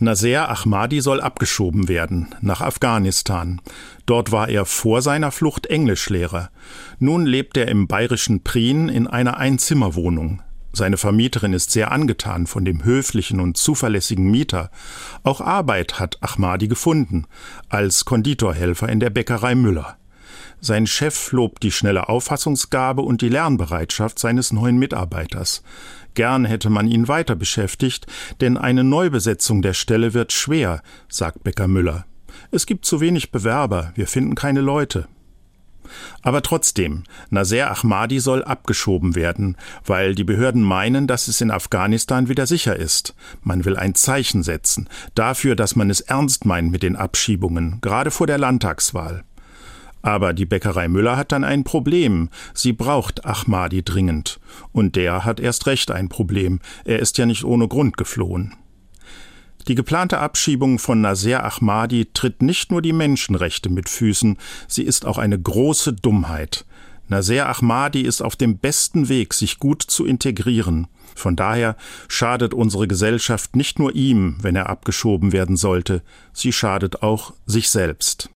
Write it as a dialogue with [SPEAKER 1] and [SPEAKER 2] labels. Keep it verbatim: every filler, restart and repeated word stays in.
[SPEAKER 1] Naser Ahmadi soll abgeschoben werden, nach Afghanistan. Dort war er vor seiner Flucht Englischlehrer. Nun lebt er im bayerischen Prien in einer Einzimmerwohnung. Seine Vermieterin ist sehr angetan von dem höflichen und zuverlässigen Mieter. Auch Arbeit hat Ahmadi gefunden, als Konditorhelfer in der Bäckerei Müller. Sein Chef lobt die schnelle Auffassungsgabe und die Lernbereitschaft seines neuen Mitarbeiters. Gern hätte man ihn weiter beschäftigt, denn eine Neubesetzung der Stelle wird schwer, sagt Bäcker Müller. Es gibt zu wenig Bewerber, wir finden keine Leute. Aber trotzdem, Naser Ahmadi soll abgeschoben werden, weil die Behörden meinen, dass es in Afghanistan wieder sicher ist. Man will ein Zeichen setzen, dafür, dass man es ernst meint mit den Abschiebungen, gerade vor der Landtagswahl. Aber die Bäckerei Müller hat dann ein Problem. Sie braucht Ahmadi dringend. Und der hat erst recht ein Problem. Er ist ja nicht ohne Grund geflohen. Die geplante Abschiebung von Naser Ahmadi tritt nicht nur die Menschenrechte mit Füßen, sie ist auch eine große Dummheit. Naser Ahmadi ist auf dem besten Weg, sich gut zu integrieren. Von daher schadet unsere Gesellschaft nicht nur ihm, wenn er abgeschoben werden sollte, sie schadet auch sich selbst.